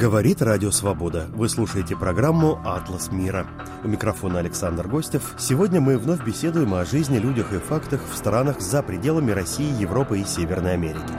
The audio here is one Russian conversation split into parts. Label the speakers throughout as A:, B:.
A: Говорит Радио Свобода. Вы слушаете программу «Атлас мира». У микрофона Александр Гостев. Сегодня мы вновь беседуем о жизни, людях и фактах в странах за пределами России, Европы и Северной Америки.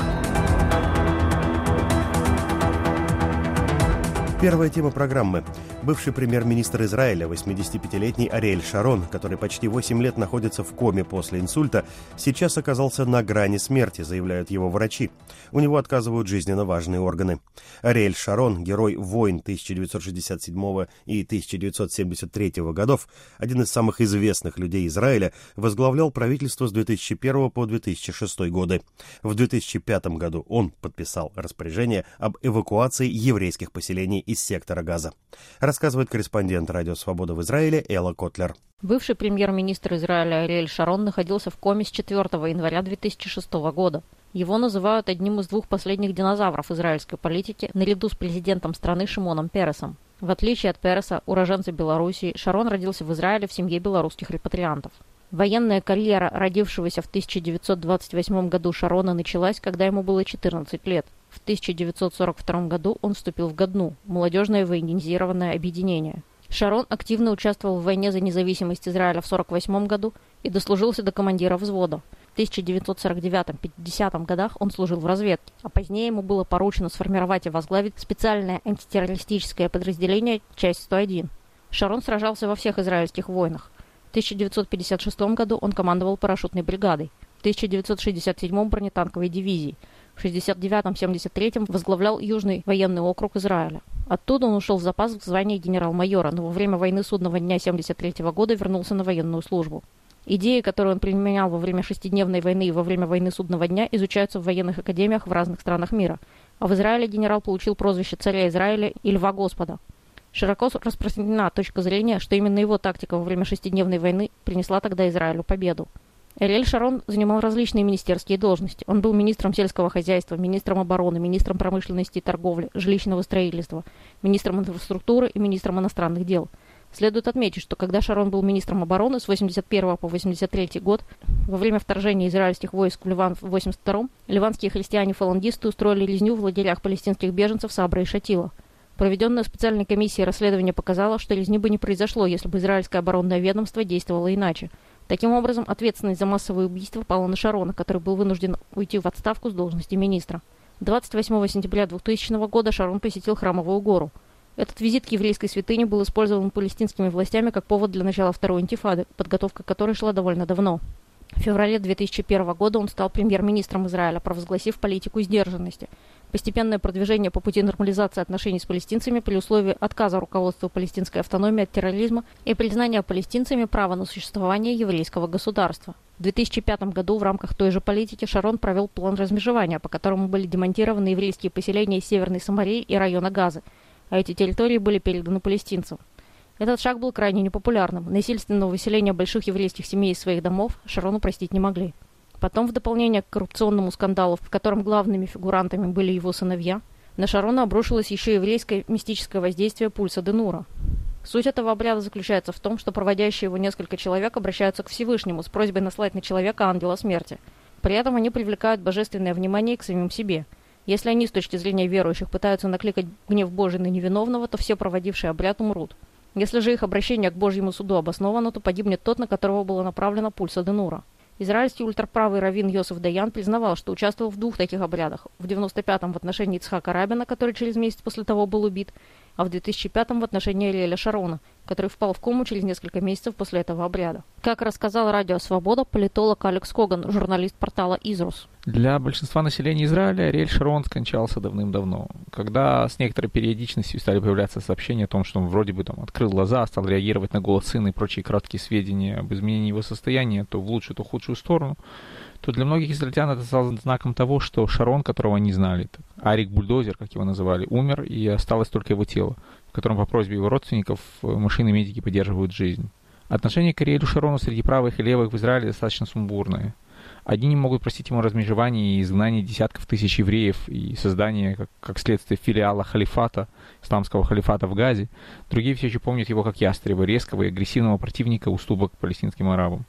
A: Первая тема программы. Бывший премьер-министр Израиля, 85-летний Ариэль Шарон, который почти 8 лет находится в коме после инсульта, сейчас оказался на грани смерти, заявляют его врачи. У него отказывают жизненно важные органы. Ариэль Шарон, герой войн 1967 и 1973 годов, один из самых известных людей Израиля, возглавлял правительство с 2001 по 2006 годы. В 2005 году он подписал распоряжение об эвакуации еврейских поселений из сектора Газа. Рассказывает корреспондент Радио Свобода в Израиле Элла Котлер.
B: Бывший премьер-министр Израиля Ариэль Шарон находился в коме с 4 января 2006 года. Его называют одним из двух последних динозавров израильской политики наряду с президентом страны Шимоном Пересом. В отличие от Переса, уроженца Белоруссии, Шарон родился в Израиле в семье белорусских репатриантов. Военная карьера родившегося в 1928 году Шарона началась, когда ему было 14 лет. В 1942 году он вступил в Гадну – молодежное военизированное объединение. Шарон активно участвовал в войне за независимость Израиля в 1948 году и дослужился до командира взвода. В 1949-50 годах он служил в разведке, а позднее ему было поручено сформировать и возглавить специальное антитеррористическое подразделение «Часть 101». Шарон сражался во всех израильских войнах. В 1956 году он командовал парашютной бригадой, в 1967 бронетанковой дивизией, в 1969-1973 возглавлял Южный военный округ Израиля. Оттуда он ушел в запас в звании генерал-майора, но во время войны Судного дня 1973 года вернулся на военную службу. Идеи, которые он применял во время шестидневной войны и во время войны Судного дня, изучаются в военных академиях в разных странах мира. А в Израиле генерал получил прозвище царя Израиля и льва Господа. Широко распространена точка зрения, что именно его тактика во время шестидневной войны принесла тогда Израилю победу. Ариэль Шарон занимал различные министерские должности. Он был министром сельского хозяйства, министром обороны, министром промышленности и торговли, жилищного строительства, министром инфраструктуры и министром иностранных дел. Следует отметить, что когда Шарон был министром обороны с 1981 по 1983 год, во время вторжения израильских войск в Ливан в 1982-м, ливанские христиане-фалангисты устроили резню в лагерях палестинских беженцев Сабра и Шатила. Проведенная специальной комиссией расследование показало, что резни бы не произошло, если бы израильское оборонное ведомство действовало иначе. Таким образом, ответственность за массовые убийства пала на Шарона, который был вынужден уйти в отставку с должности министра. 28 сентября 2000 года Шарон посетил Храмовую гору. Этот визит к еврейской святыне был использован палестинскими властями как повод для начала второй интифады, подготовка которой шла довольно давно. В феврале 2001 года он стал премьер-министром Израиля, провозгласив политику сдержанности. Постепенное продвижение по пути нормализации отношений с палестинцами при условии отказа руководства палестинской автономии от терроризма и признания палестинцами права на существование еврейского государства. В 2005 году в рамках той же политики Шарон провел план размежевания, по которому были демонтированы еврейские поселения из Северной Самарии и района Газы, а эти территории были переданы палестинцам. Этот шаг был крайне непопулярным. Насильственного выселения больших еврейских семей из своих домов Шарону простить не могли. Потом, в дополнение к коррупционному скандалу, в котором главными фигурантами были его сыновья, на Шарона обрушилось еще еврейское мистическое воздействие пульса Де-Нура. Суть этого обряда заключается в том, что проводящие его несколько человек обращаются к Всевышнему с просьбой наслать на человека ангела смерти. При этом они привлекают божественное внимание к самим себе. Если они, с точки зрения верующих, пытаются накликать гнев Божий на невиновного, то все проводившие обряд умрут. Если же их обращение к Божьему суду обосновано, то погибнет тот, на которого было направлено пульса Де-Нура. Израильский ультраправый раввин Йосеф Даян признавал, что участвовал в двух таких обрядах. В 1995-м в отношении Ицхака Рабина, который через месяц после того был убит, а в 2005-м в отношении Ариэля Шарона, который впал в кому через несколько месяцев после этого обряда. Как рассказал Радио Свобода политолог Алекс Коган, журналист портала Изрус.
C: Для большинства населения Израиля Ариэль Шарон скончался давным-давно. Когда с некоторой периодичностью стали появляться сообщения о том, что он вроде бы открыл глаза, стал реагировать на голос сына и прочие краткие сведения об изменении его состояния, то в лучшую, то в худшую сторону, то для многих израильтян это стало знаком того, что Шарон, которого они знали, Арик Бульдозер, как его называли, умер, и осталось только его тело, в котором по просьбе его родственников машины и медики поддерживают жизнь. Отношение к Ариэлю Шарону среди правых и левых в Израиле достаточно сумбурное. Одни не могут простить ему размежевание и изгнание десятков тысяч евреев и создание, как следствие, филиала халифата, исламского халифата в Газе. Другие все еще помнят его как ястреба, резкого и агрессивного противника уступок палестинским арабам.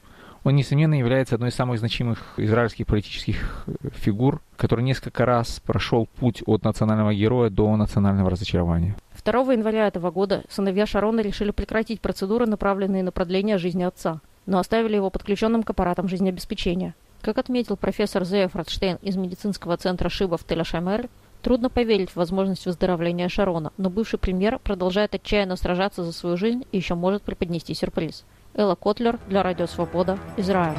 C: Он, несомненно, является одной из самых значимых израильских политических фигур, который несколько раз прошел путь от национального героя до национального разочарования.
B: 2 января этого года сыновья Шарона решили прекратить процедуры, направленные на продление жизни отца, но оставили его подключенным к аппаратам жизнеобеспечения. Как отметил профессор Зеев Радштейн из медицинского центра Шиба в Тель-Ашаймер, трудно поверить в возможность выздоровления Шарона, но бывший премьер продолжает отчаянно сражаться за свою жизнь и еще может преподнести сюрприз. Элла Котлер для Радио Свобода, Израиль.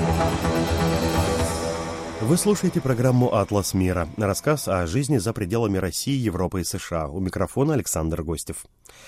A: Вы слушаете программу «Атлас мира». Рассказ о жизни за пределами России, Европы и США. У микрофона Александр Гостев.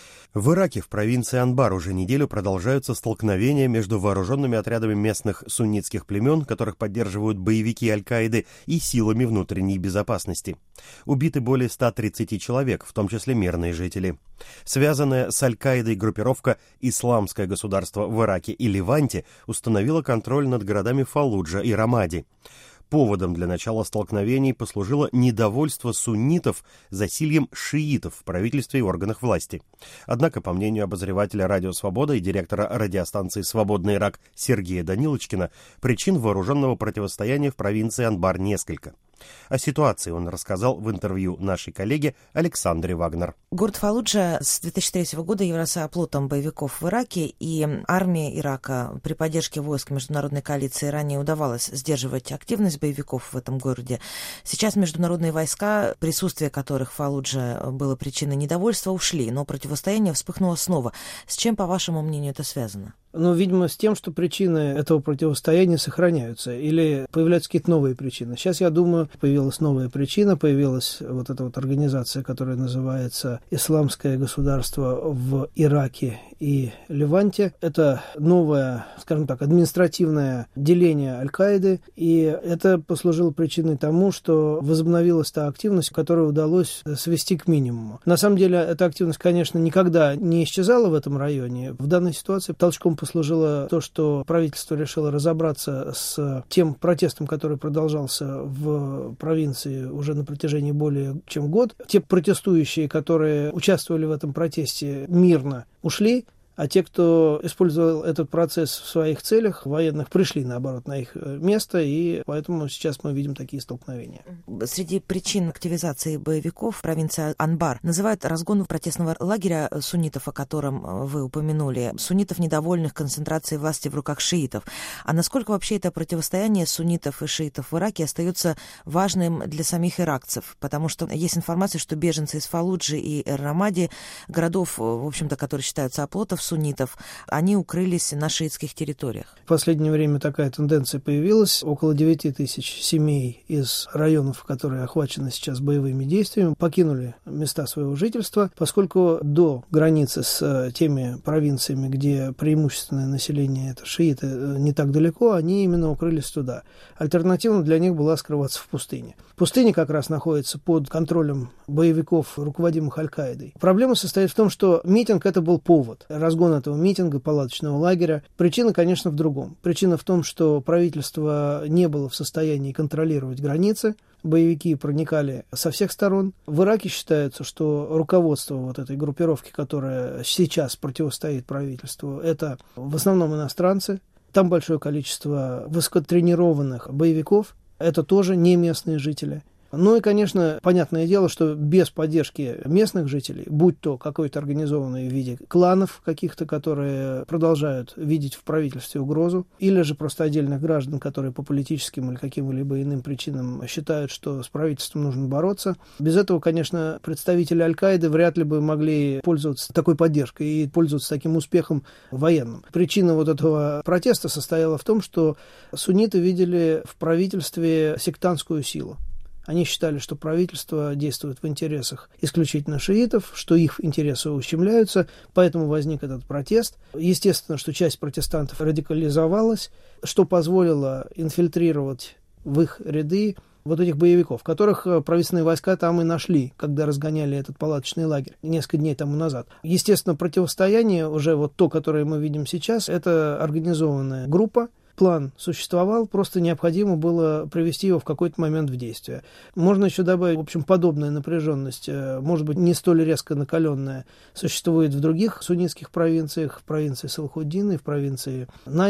A: В Ираке, в провинции Анбар, уже неделю продолжаются столкновения между вооруженными отрядами местных суннитских племен, которых поддерживают боевики Аль-Каиды, и силами внутренней безопасности. Убиты более 130 человек, в том числе мирные жители. Связанная с Аль-Каидой группировка «Исламское государство» в Ираке и Ливанте установила контроль над городами Фаллуджа и Рамади. Поводом для начала столкновений послужило недовольство суннитов засильем шиитов в правительстве и органах власти. Однако, по мнению обозревателя «Радио Свобода» и директора радиостанции «Свободный Ирак» Сергея Данилочкина, причин вооруженного противостояния в провинции Анбар несколько. О ситуации он рассказал в интервью нашей коллеге Александре Вагнер.
D: Город Фаллуджа с 2003 года являлся оплотом боевиков в Ираке, и армии Ирака при поддержке войск международной коалиции ранее удавалось сдерживать активность боевиков в этом городе. Сейчас международные войска, присутствие которых в Фаллудже было причиной недовольства, ушли, но противостояние вспыхнуло снова. С чем, по вашему мнению, это связано?
E: Видимо, с тем, что причины этого противостояния сохраняются или появляются какие-то новые причины. Сейчас, я думаю, появилась новая причина, появилась вот эта вот организация, которая называется «Исламское государство» в Ираке и Ливанте. Это новое, скажем так, административное деление Аль-Каиды, и это послужило причиной тому, что возобновилась та активность, которую удалось свести к минимуму. На самом деле, эта активность, конечно, никогда не исчезала в этом районе. В данной ситуации толчком послужило то, что правительство решило разобраться с тем протестом, который продолжался в провинции уже на протяжении более чем год. Те протестующие, которые участвовали в этом протесте, мирно ушли, а те, кто использовал этот процесс в своих целях военных, пришли, наоборот, на их место, и поэтому сейчас мы видим такие столкновения.
D: Среди причин активизации боевиков провинция Анбар называют разгон протестного лагеря суннитов, о котором вы упомянули, суннитов, недовольных концентрацией власти в руках шиитов. А насколько вообще это противостояние суннитов и шиитов в Ираке остается важным для самих иракцев? Потому что есть информация, что беженцы из Фаллуджи и Рамади, городов, в общем-то, которые считаются оплотов суннитов, они укрылись на шиитских территориях.
E: В последнее время такая тенденция появилась. Около 9 тысяч семей из районов, которые охвачены сейчас боевыми действиями, покинули места своего жительства, поскольку до границы с теми провинциями, где преимущественное население это шииты, не так далеко, они именно укрылись туда. Альтернативно для них была скрываться в пустыне. Пустыня как раз находится под контролем боевиков, руководимых Аль-Каидой. Проблема состоит в том, что митинг это был повод. Разгон этого митинга, палаточного лагеря. Причина, конечно, в другом. Причина в том, что правительство не было в состоянии контролировать границы. Боевики проникали со всех сторон. В Ираке считается, что руководство вот этой группировки, которая сейчас противостоит правительству, это в основном иностранцы. Там большое количество высокотренированных боевиков. Это тоже не местные жители. Ну и, конечно, понятное дело, что без поддержки местных жителей, будь то какой-то организованный в виде кланов каких-то, которые продолжают видеть в правительстве угрозу, или же просто отдельных граждан, которые по политическим или каким-либо иным причинам считают, что с правительством нужно бороться. Без этого, конечно, представители Аль-Каиды вряд ли бы могли пользоваться такой поддержкой и пользоваться таким успехом военным. Причина вот этого протеста состояла в том, что сунниты видели в правительстве сектантскую силу. Они считали, что правительство действует в интересах исключительно шиитов, что их интересы ущемляются, поэтому возник этот протест. Естественно, что часть протестантов радикализовалась, что позволило инфильтрировать в их ряды вот этих боевиков, которых правительственные войска там и нашли, когда разгоняли этот палаточный лагерь несколько дней тому назад. Естественно, противостояние, уже вот то, которое мы видим сейчас, это организованная группа. План существовал, просто необходимо было привести его в какой-то момент в действие. Можно еще добавить, в общем, подобная напряженность, может быть, не столь резко накаленная, существует в других суннитских провинциях, в провинции Салахуддина и в провинции Найнова.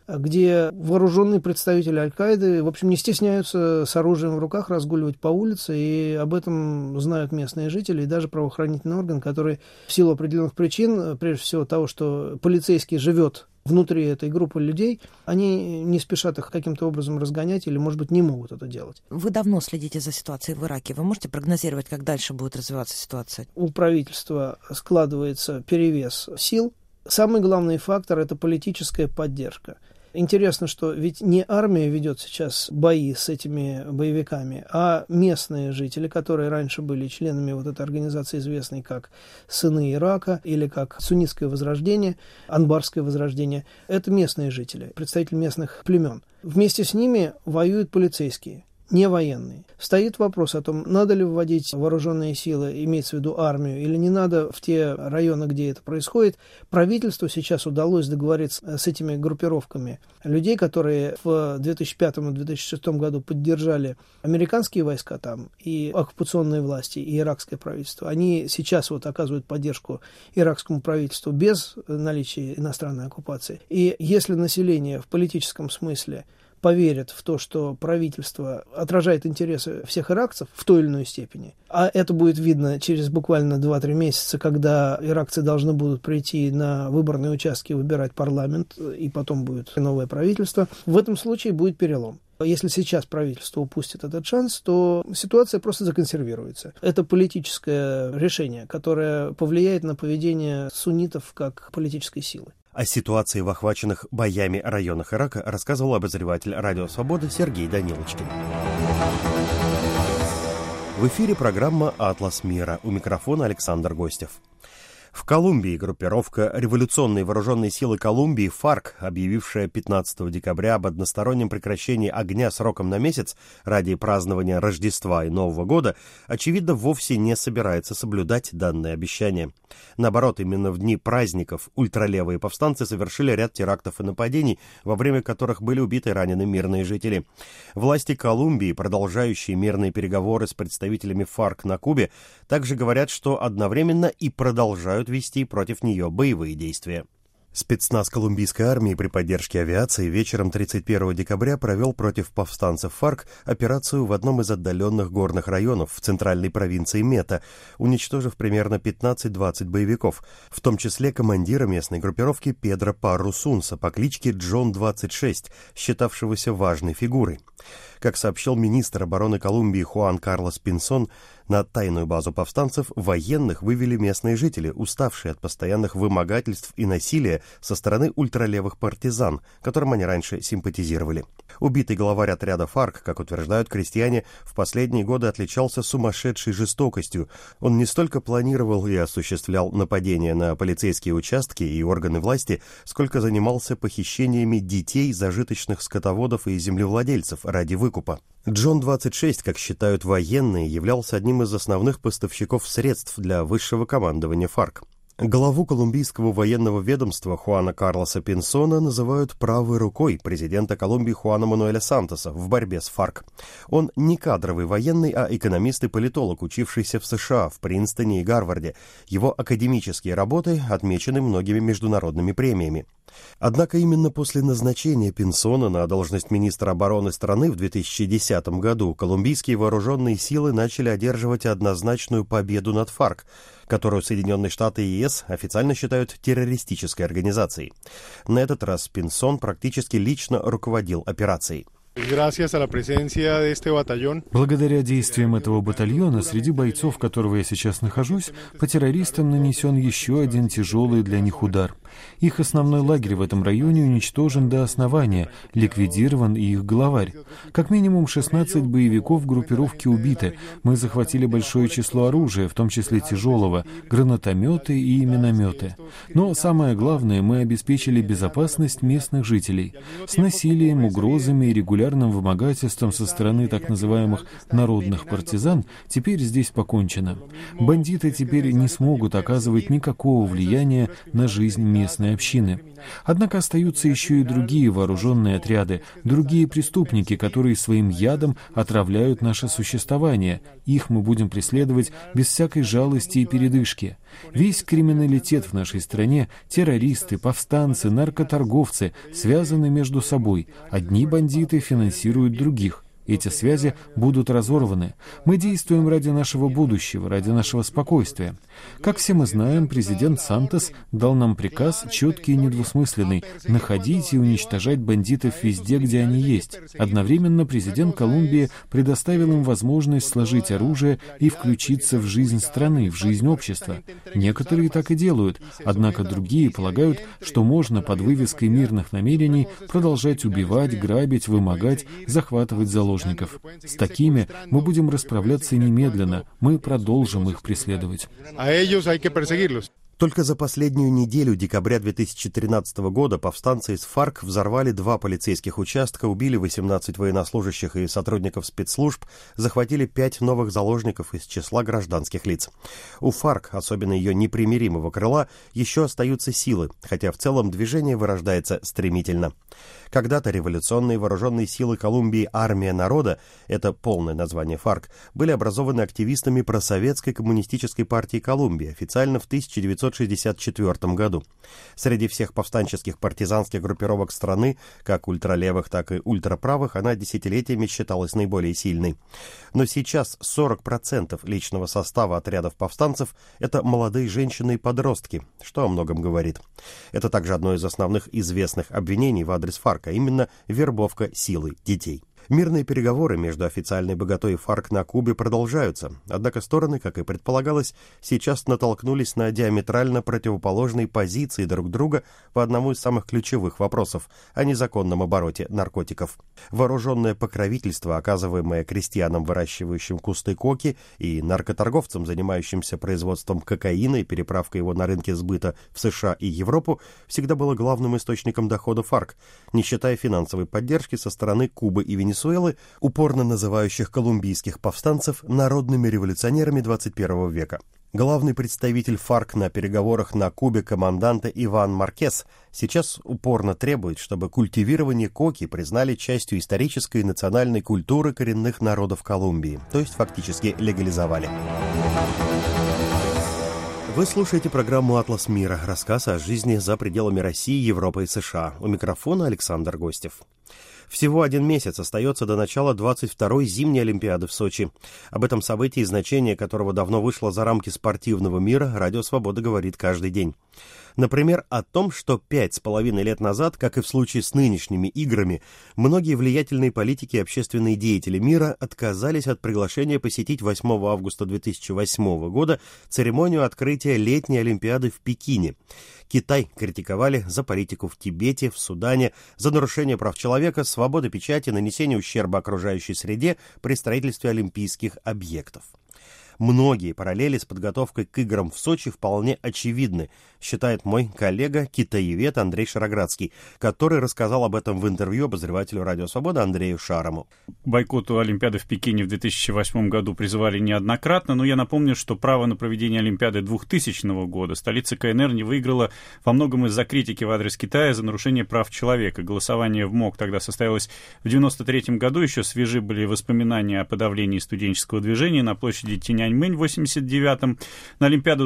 E: где вооруженные представители Аль-Каиды, в общем, не стесняются с оружием в руках разгуливать по улице, и об этом знают местные жители и даже правоохранительный орган, который в силу определенных причин, прежде всего того, что полицейский живет внутри этой группы людей, они не спешат их каким-то образом разгонять или, может быть, не могут это делать.
D: Вы давно следите за ситуацией в Ираке. Вы можете прогнозировать, как дальше будет развиваться ситуация?
E: У правительства складывается перевес сил. Самый главный фактор – это политическая поддержка. Интересно, что ведь не армия ведет сейчас бои с этими боевиками, а местные жители, которые раньше были членами вот этой организации, известной как «Сыны Ирака» или как «Суннитское возрождение», «Анбарское возрождение». Это местные жители, представители местных племен. Вместе с ними воюют полицейские, не военные. Стоит вопрос о том, надо ли вводить вооруженные силы, имеется в виду армию, или не надо в те районы, где это происходит. Правительству сейчас удалось договориться с этими группировками людей, которые в 2005 и 2006 году поддержали американские войска там, и оккупационные власти, и иракское правительство. Они сейчас вот оказывают поддержку иракскому правительству без наличия иностранной оккупации. И если население в политическом смысле поверят в то, что правительство отражает интересы всех иракцев в той или иной степени. А это будет видно через буквально 2-3 месяца, когда иракцы должны будут прийти на выборные участки, выбирать парламент, и потом будет новое правительство. В этом случае будет перелом. Если сейчас правительство упустит этот шанс, то ситуация просто законсервируется. Это политическое решение, которое повлияет на поведение суннитов как политической силы.
A: О ситуации в охваченных боями районах Ирака рассказывал обозреватель «Радио Свобода» Сергей Данилочкин. В эфире программа «Атлас мира». У микрофона Александр Гостев. В Колумбии группировка «Революционные вооруженные силы Колумбии» ФАРК, объявившая 15 декабря об одностороннем прекращении огня сроком на месяц ради празднования Рождества и Нового года, очевидно, вовсе не собирается соблюдать данное обещание. Наоборот, именно в дни праздников ультралевые повстанцы совершили ряд терактов и нападений, во время которых были убиты и ранены мирные жители. Власти Колумбии, продолжающие мирные переговоры с представителями ФАРК на Кубе, также говорят, что одновременно и продолжают вести против нее боевые действия. Спецназ колумбийской армии при поддержке авиации вечером 31 декабря провел против повстанцев ФАРК операцию в одном из отдаленных горных районов в центральной провинции Мета, уничтожив примерно 15-20 боевиков, в том числе командира местной группировки Педро Парру Сунса по кличке Джон-26, считавшегося важной фигурой. Как сообщил министр обороны Колумбии Хуан Карлос Пинсон, на тайную базу повстанцев военных вывели местные жители, уставшие от постоянных вымогательств и насилия со стороны ультралевых партизан, которым они раньше симпатизировали. Убитый главарь отряда ФАРК, как утверждают крестьяне, в последние годы отличался сумасшедшей жестокостью. Он не столько планировал и осуществлял нападения на полицейские участки и органы власти, сколько занимался похищениями детей зажиточных скотоводов и землевладельцев ради выкупа. Джон-26, как считают военные, являлся одним из основных поставщиков средств для высшего командования ФАРК. Главу колумбийского военного ведомства Хуана Карлоса Пинсона называют правой рукой президента Колумбии Хуана Мануэля Сантоса в борьбе с ФАРК. Он не кадровый военный, а экономист и политолог, учившийся в США, в Принстоне и Гарварде. Его академические работы отмечены многими международными премиями. Однако именно после назначения Пинсона на должность министра обороны страны в 2010 году колумбийские вооруженные силы начали одерживать однозначную победу над ФАРК, которую Соединенные Штаты и ЕС официально считают террористической организацией. На этот раз Пинсон практически лично руководил операцией.
F: Благодаря действиям этого батальона, среди бойцов, которого я сейчас нахожусь, по террористам нанесен еще один тяжелый для них удар. Их основной лагерь в этом районе уничтожен до основания, ликвидирован и их главарь. Как минимум 16 боевиков группировки убиты. Мы захватили большое число оружия, в том числе тяжелого, гранатометы и минометы. Но самое главное, мы обеспечили безопасность местных жителей. С насилием, угрозами и регулярным вымогательством со стороны так называемых народных партизан теперь здесь покончено. Бандиты теперь не смогут оказывать никакого влияния на жизнь мирных местной общины. Однако остаются еще и другие вооруженные отряды, другие преступники, которые своим ядом отравляют наше существование. Их мы будем преследовать без всякой жалости и передышки. Весь криминалитет в нашей стране, террористы, повстанцы, наркоторговцы, связаны между собой. Одни бандиты финансируют других. Эти связи будут разорваны. Мы действуем ради нашего будущего, ради нашего спокойствия. Как все мы знаем, президент Сантос дал нам приказ, четкий и недвусмысленный, находить и уничтожать бандитов везде, где они есть. Одновременно президент Колумбии предоставил им возможность сложить оружие и включиться в жизнь страны, в жизнь общества. Некоторые так и делают, однако другие полагают, что можно под вывеской мирных намерений продолжать убивать, грабить, вымогать, захватывать заложников. С такими мы будем расправляться немедленно, мы продолжим их преследовать.
A: Только за последнюю неделю декабря 2013 года повстанцы из ФАРК взорвали 2 полицейских участка, убили 18 военнослужащих и сотрудников спецслужб, захватили 5 новых заложников из числа гражданских лиц. У ФАРК, особенно ее непримиримого крыла, еще остаются силы, хотя в целом движение вырождается стремительно. Когда-то революционные вооруженные силы Колумбии «Армия народа», это полное название ФАРК, были образованы активистами просоветской коммунистической партии Колумбии официально в 1964 году. Среди всех повстанческих партизанских группировок страны, как ультралевых, так и ультраправых, она десятилетиями считалась наиболее сильной. Но сейчас 40% личного состава отрядов повстанцев – это молодые женщины и подростки, что о многом говорит. Это также одно из основных известных обвинений в адрес ФАРК, а именно вербовка силой детей. Мирные переговоры между официальной боготой и ФАРК на Кубе продолжаются, однако стороны, как и предполагалось, сейчас натолкнулись на диаметрально противоположные позиции друг друга по одному из самых ключевых вопросов о незаконном обороте наркотиков. Вооруженное покровительство, оказываемое крестьянам, выращивающим кусты коки, и наркоторговцам, занимающимся производством кокаина и переправкой его на рынки сбыта в США и Европу, всегда было главным источником дохода ФАРК, не считая финансовой поддержки со стороны Кубы и Венесуэлы, упорно называющих колумбийских повстанцев народными революционерами 21 века. Главный представитель ФАРК на переговорах на Кубе команданта Иван Маркес сейчас упорно требует, чтобы культивирование коки признали частью исторической и национальной культуры коренных народов Колумбии, то есть фактически легализовали. Вы слушаете программу «Атлас мира», рассказ о жизни за пределами России, Европы и США. У микрофона Александр Гостев. Всего 1 месяц остается до начала 22-й зимней Олимпиады в Сочи. Об этом событии, значение которого давно вышло за рамки спортивного мира, Радио Свобода говорит каждый день. Например, о том, что 5,5 лет назад, как и в случае с нынешними играми, многие влиятельные политики и общественные деятели мира отказались от приглашения посетить 8 августа 2008 года церемонию открытия летней Олимпиады в Пекине. Китай критиковали за политику в Тибете, в Судане, за нарушение прав человека, свободы печати, нанесение ущерба окружающей среде при строительстве олимпийских объектов. Многие параллели с подготовкой к играм в Сочи вполне очевидны, считает мой коллега, китаевед Андрей Шароградский, который рассказал об этом в интервью обозревателю «Радио Свобода» Андрею Шарому.
G: К бойкоту Олимпиады в Пекине в 2008 году призывали неоднократно, но я напомню, что право на проведение Олимпиады 2000 года столица КНР не выиграла во многом из-за критики в адрес Китая за нарушение прав человека. Голосование в МОК тогда состоялось в 1993 году, еще свежи были воспоминания о подавлении студенческого движения на площади Тяньаньмэнь в 1989-м. На Олимпиаду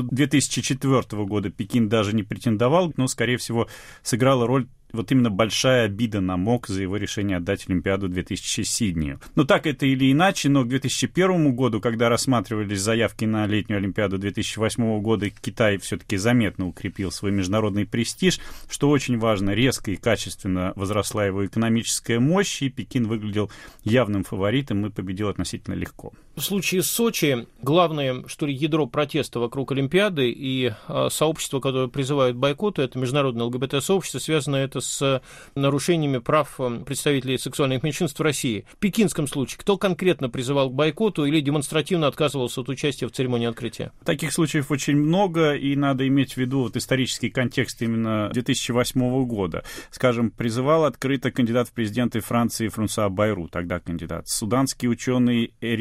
G: 2004 года Пекин даже не претендовал, но, скорее всего, сыграла роль вот именно большая обида на МОК за его решение отдать Олимпиаду 2000 Сиднею. Но так это или иначе, но к 2001 году, когда рассматривались заявки на летнюю Олимпиаду 2008 года, Китай все-таки заметно укрепил свой международный престиж, что очень важно, резко и качественно возросла его экономическая мощь, и Пекин выглядел явным фаворитом и победил относительно легко.
H: В случае с Сочи главное, что ли, ядро протеста вокруг Олимпиады и сообщество, которое призывает к бойкоту, это международное ЛГБТ-сообщество, связано это с нарушениями прав представителей сексуальных меньшинств в России. В пекинском случае кто конкретно призывал к бойкоту или демонстративно отказывался от участия в церемонии открытия? Таких случаев очень много, и надо иметь в виду вот исторический контекст именно 2008 года. Скажем, призывал открыто кандидат в президенты Франции Франсуа Байру, тогда кандидат. Суданский ученый Эрик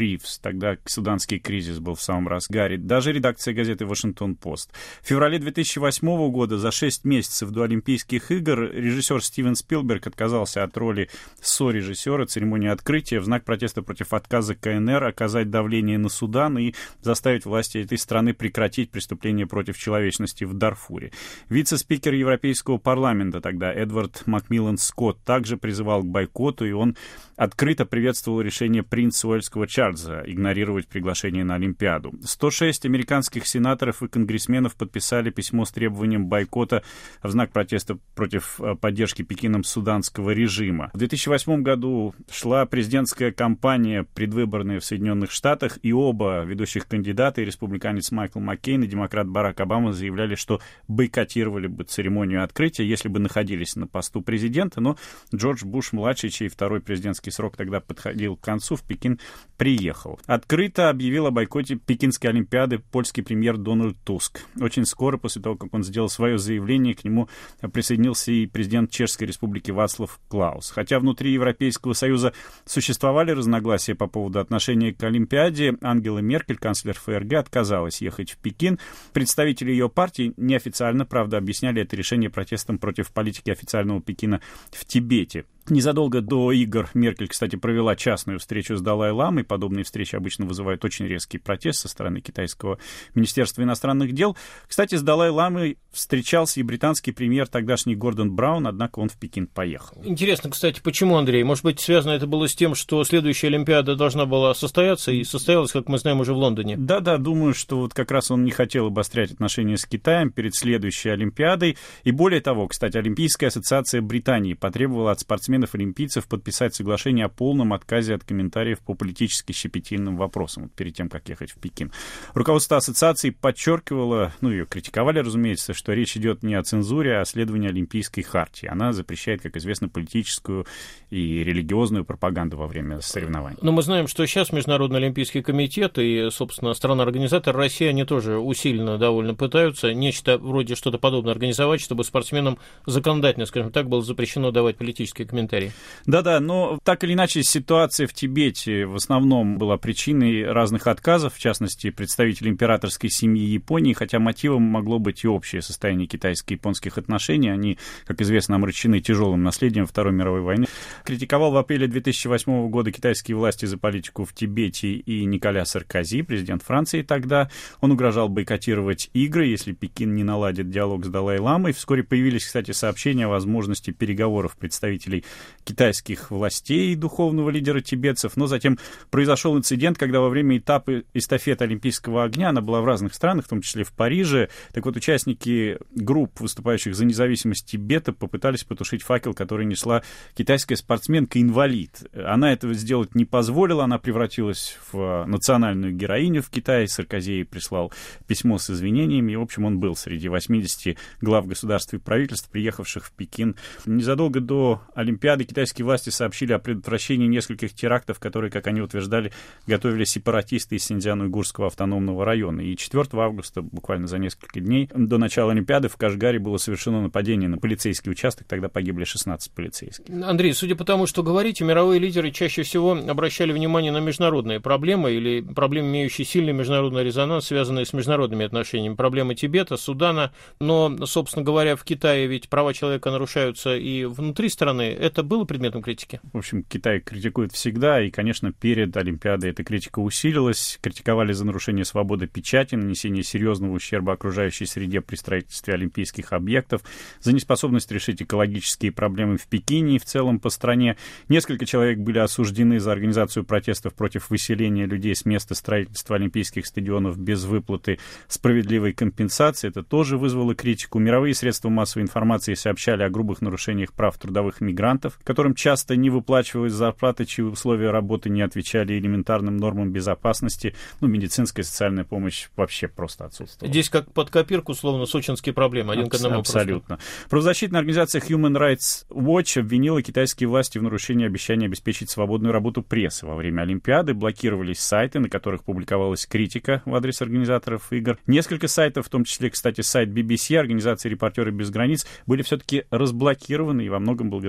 G: Ривз. Тогда суданский кризис был в самом разгаре. Даже редакция газеты «Вашингтон-Пост». В феврале 2008 года, за 6 месяцев до Олимпийских игр, режиссер Стивен Спилберг отказался от роли сорежиссера церемонии открытия в знак протеста против отказа КНР оказать давление на Судан и заставить власти этой страны прекратить преступления против человечности в Дарфуре. Вице-спикер Европейского парламента тогда Эдвард Макмиллан Скотт также призывал к бойкоту, и он открыто приветствовал решение принца Уэльского Чарльза игнорировать приглашение на Олимпиаду. 106 американских сенаторов и конгрессменов подписали письмо с требованием бойкота в знак протеста против поддержки Пекином суданского режима. В 2008 году шла президентская кампания предвыборная в Соединенных Штатах, и оба ведущих кандидата, и республиканец Майкл Маккейн, и демократ Барак Обама, заявляли, что бойкотировали бы церемонию открытия, если бы находились на посту президента, но Джордж Буш-младший, чей второй президентский срок тогда подходил к концу, в Пекин приехал. Открыто объявил о бойкоте Пекинской Олимпиады польский премьер Дональд Туск. Очень скоро после того, как он сделал свое заявление, к нему присоединился и президент Чешской Республики Вацлав Клаус. Хотя внутри Европейского Союза существовали разногласия по поводу отношения к Олимпиаде, Ангела Меркель, канцлер ФРГ, отказалась ехать в Пекин. Представители ее партии неофициально, правда, объясняли это решение протестом против политики официального Пекина в Тибете. Незадолго до игр Меркель, кстати, провела частную встречу с Далай-ламой. Подобные встречи обычно вызывают очень резкий протест со стороны китайского Министерства иностранных дел. Кстати, с Далай-ламой встречался и британский премьер тогдашний Гордон Браун, однако он в Пекин поехал.
H: Интересно, кстати, почему, Андрей? Может быть, связано это было с тем, что следующая Олимпиада должна была состояться, и состоялась, как мы знаем, уже в Лондоне?
G: Да, думаю, что вот как раз он не хотел обострять отношения с Китаем перед следующей Олимпиадой. И более того, кстати, Олимпийская ассоциация Британии потребовала от спортсменов-олимпийцев подписать соглашение о полном отказе от комментариев по политически щепетильным вопросам перед тем, как ехать в Пекин. Руководство ассоциации подчеркивало, ее критиковали, разумеется, что речь идет не о цензуре, а о следовании Олимпийской хартии. Она запрещает, как известно, политическую и религиозную пропаганду во время соревнований.
H: Но мы знаем, что сейчас Международный Олимпийский комитет и, собственно, страна-организатор Россия, они тоже усиленно довольно пытаются нечто вроде что-то подобное организовать, чтобы спортсменам законодательно, скажем так, было запрещено давать политические комментарии.
G: Да, но так или иначе ситуация в Тибете в основном была причиной разных отказов, в частности, представителей императорской семьи Японии, хотя мотивом могло быть и общее состояние китайско-японских отношений. Они, как известно, омрачены тяжелым наследием Второй мировой войны. Критиковал в апреле 2008 года китайские власти за политику в Тибете и Николя Саркози, президент Франции тогда. Он угрожал бойкотировать игры, если Пекин не наладит диалог с Далай-ламой. Вскоре появились, кстати, сообщения о возможности переговоров представителей китайских властей и духовного лидера тибетцев. Но затем произошел инцидент, когда во время этапа эстафеты Олимпийского огня, она была в разных странах, в том числе в Париже, так вот участники групп, выступающих за независимость Тибета, попытались потушить факел, который несла китайская спортсменка-инвалид. Она этого сделать не позволила, она превратилась в национальную героиню в Китае. Саркози ей прислал письмо с извинениями, и, в общем, он был среди 80 глав государств и правительств, приехавших в Пекин. Незадолго до Олимпиады китайские власти сообщили о предотвращении нескольких терактов, которые, как они утверждали, готовили сепаратисты из Синьцзян-Уйгурского автономного района. И 4 августа, буквально за несколько дней до начала Олимпиады, в Кашгаре было совершено нападение на полицейский участок, тогда погибли 16 полицейских.
H: Андрей, судя по тому, что говорите, мировые лидеры чаще всего обращали внимание на международные проблемы или проблемы, имеющие сильный международный резонанс, связанные с международными отношениями. Проблемы Тибета, Судана, но, собственно говоря, в Китае ведь права человека нарушаются и внутри страны. Это было предметом критики?
G: В общем, Китай критикует всегда, и, конечно, перед Олимпиадой эта критика усилилась. Критиковали за нарушение свободы печати, нанесение серьезного ущерба окружающей среде при строительстве олимпийских объектов, за неспособность решить экологические проблемы в Пекине и в целом по стране. Несколько человек были осуждены за организацию протестов против выселения людей с места строительства олимпийских стадионов без выплаты справедливой компенсации. Это тоже вызвало критику. Мировые средства массовой информации сообщали о грубых нарушениях прав трудовых мигрантов, которым часто не выплачивают зарплаты, чьи условия работы не отвечали элементарным нормам безопасности. Медицинская и социальная помощь вообще просто отсутствовала.
H: Здесь как под копирку, словно сочинские проблемы, один к одному.
G: Абсолютно. Правозащитная организация Human Rights Watch обвинила китайские власти в нарушении обещания обеспечить свободную работу прессы во время Олимпиады. Блокировались сайты, на которых публиковалась критика в адрес организаторов игр. Несколько сайтов, в том числе, кстати, сайт BBC, организации «Репортеры без границ», были все-таки разблокированы, и во многом благодаря международным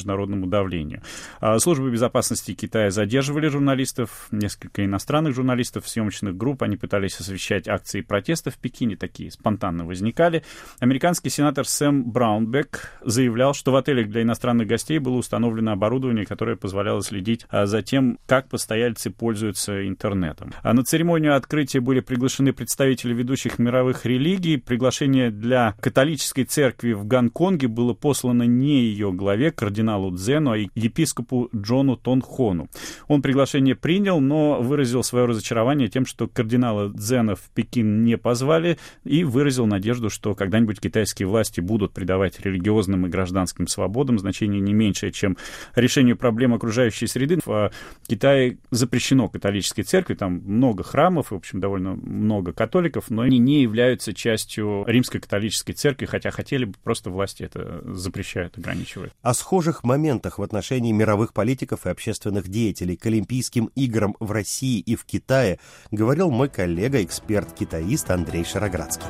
G: международному давлению. Службы безопасности Китая задерживали журналистов, несколько иностранных журналистов, съемочных групп. Они пытались освещать акции протеста в Пекине, такие спонтанно возникали. Американский сенатор Сэм Браунбек заявлял, что в отелях для иностранных гостей было установлено оборудование, которое позволяло следить за тем, как постояльцы пользуются интернетом. На церемонию открытия были приглашены представители ведущих мировых религий. Приглашение для католической церкви в Гонконге было послано не ее главе, кардиналу Цзену, а епископу Джону Тонхону. Он приглашение принял, но выразил свое разочарование тем, что кардинала Цзена в Пекин не позвали, и выразил надежду, что когда-нибудь китайские власти будут придавать религиозным и гражданским свободам значение не меньшее, чем решению проблем окружающей среды. В Китае запрещено католической церкви, там много храмов, в общем, довольно много католиков, но они не являются частью римской католической церкви, хотя хотели бы, просто власти это запрещают, ограничивают.
A: О схожих моментах в отношении мировых политиков и общественных деятелей к Олимпийским играм в России и в Китае говорил мой коллега, эксперт-китаист Андрей Шароградский.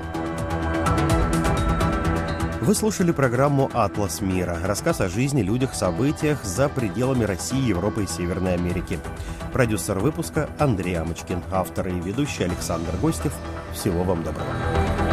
A: Вы слушали программу «Атлас мира». Рассказ о жизни, людях, событиях за пределами России, Европы и Северной Америки. Продюсер выпуска Андрей Амочкин. Автор и ведущий Александр Гостев. Всего вам доброго.